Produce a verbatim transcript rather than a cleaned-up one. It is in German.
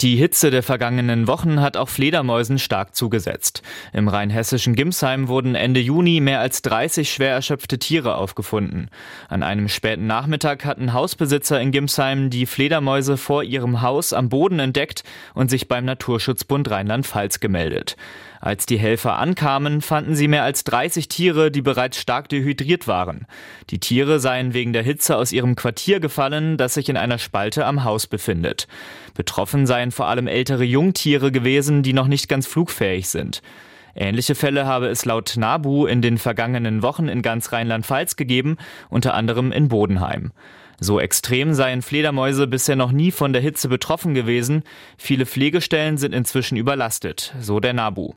Die Hitze der vergangenen Wochen hat auch Fledermäusen stark zugesetzt. Im rheinhessischen Gimsheim wurden Ende Juni mehr als dreißig schwer erschöpfte Tiere aufgefunden. An einem späten Nachmittag hatten Hausbesitzer in Gimsheim die Fledermäuse vor ihrem Haus am Boden entdeckt und sich beim Naturschutzbund Rheinland-Pfalz gemeldet. Als die Helfer ankamen, fanden sie mehr als dreißig Tiere, die bereits stark dehydriert waren. Die Tiere seien wegen der Hitze aus ihrem Quartier gefallen, das sich in einer Spalte am Haus befindet. Betroffen seien vor allem ältere Jungtiere gewesen, die noch nicht ganz flugfähig sind. Ähnliche Fälle habe es laut NABU in den vergangenen Wochen in ganz Rheinland-Pfalz gegeben, unter anderem in Bodenheim. So extrem seien Fledermäuse bisher noch nie von der Hitze betroffen gewesen. Viele Pflegestellen sind inzwischen überlastet, so der NABU.